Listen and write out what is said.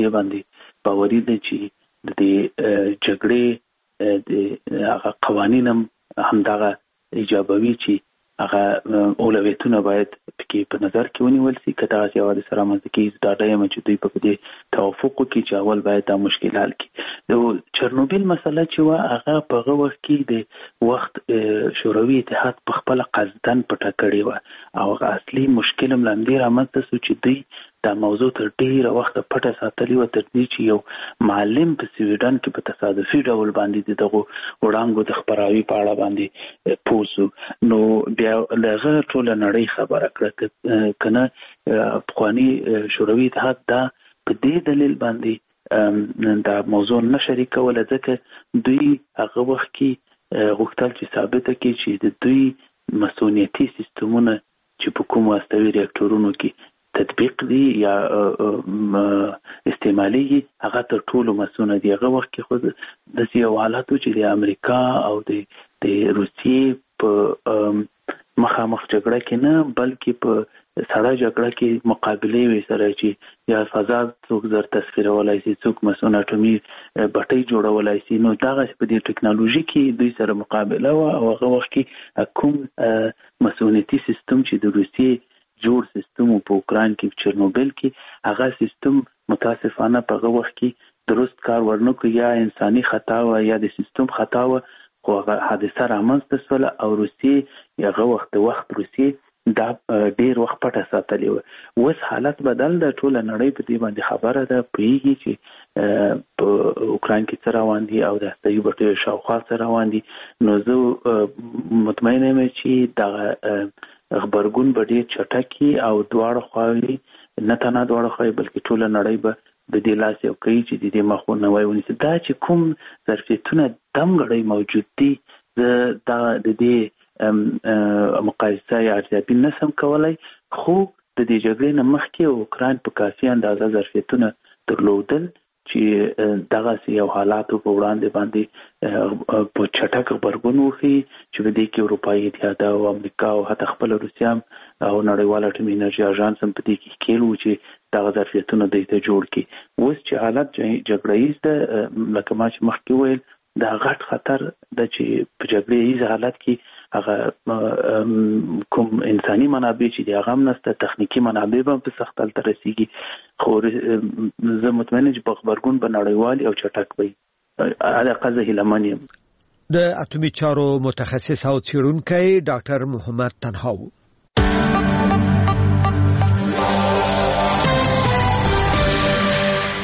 دې باندې باوري دي چې د جګړې د قوانین همدغه ایجابوي چې هغه اولویتونه باید پکې په نظر کې ونیول شي. که دغه یوازې سره رامنځته کېږي ډاډه یم چې دوی په دې توافق وکړي چې اول باید دا مشکل حل کړي. د چرنوبیل مسله چې وه هغه په هغه وخت کې د وخت شوروي اتحاد په خپله قصدن پټه کړې وه او هغه اصلي مشکل هم له همدې رامنځته شو چې دوی دا موضوع تر ډېره وخته پټه ساتلې وه تر دې چې یو معلم په سویډن کې په تصادفي ډول باندې د دغو وړانګو د خپراوي په اړه باندې پوه شو. نو بیا له هغه ټوله نړۍ خبره کړه که نه پخواني شوروي اتحاد دا په دې دلیل باندې دا موضوع نه شریکوله ځکه دوی هغه وخت کې غوښتل چې ثابته کړي چې د دوی مسؤلیتي سیستمونه چې په کومو هستوي ریاکټورونو کې تطبیق دي یا استعمالي هغه تر ټولو مسؤل دي. هغه وخت کې خو د یو حالاتو چې د امریکا او د روسیې په مخامخ جګړه کې نه بلکې په سړه جګړه کې مقابله وي سره چې یا فضا څوک زر تسخیرولای شي څوک مسون اټومي بټۍ جوړولای شي. نو دغه په دې ټکنالوژي کې دوی سره مقابله و او هغه وخت کې کوم مسؤلیتي سیستم چې د روسیې جوړ سیستم په اوکراین کې چرنوبیل کې هغه سیستم متاسفانه په هغه وخت کې درست کار ورنکو یا انساني خطا و یا د سیستم خطا و خو هغه حادثه رامنځته شوله او روسیې هغه وخت روسیې دا ډیر وخت پټه ساتلې وه. اوس حالت بدل ده ټوله نړۍ په دې باندې خبره ده پوهېږي چې په اوکراین کې څه روان دي او د هستوي بټیو شاوخوا څه روان دي. نو زه مطمئنه یم چې دغه غبرګون به ډېر چټکي او دواړه خواوې نه تنها دواړه خواوې بلکې ټوله نړۍ به د دې لاس یو کوي چې د دې مخنیوی ونیسي. دا چې کوم ظرفیتونه دمګړی موجود دي زه دا د دې مقایسه یا ارزیابي نشم کولی خو د دې جګړې نه مخکې اوکراین په کافي اندازه ظرفیتونه درلودل چې دغه یو حالاتو په وړاندې باندې په چټک غبرګون وښیي چې په دې کې اروپایي اتحاد او امریکا او حتی خپل روسیه او نړیوال اټومي انرژي اژانس هم په دې کې ښکېل وو چې دغه ظرفیتونه دوی ته جوړ کړي. اوس چې حالت جګړه ییز ده لکه ما چې مخکې ویل دا غټ خطر ده چې په جګړه ییز حالت کې هغه کوم انساني منابع چې دی هغه هم نشته تخنیکي منابع به په سخت حالت رسیږي خو زه مطمئنه چې په غبرګون به نړیوال او چټک وي. علاقه زه هیلهمن یم. د اټومي چارو متخصص او څېړونکی ډاکټر محمد تنهاو